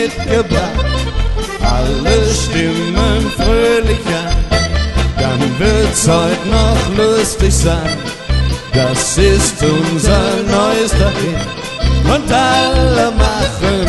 mitgebracht. Alle Stimmen fröhlicher, dann wird's heute noch lustig sein. Das ist unser neuester Hit und alle machen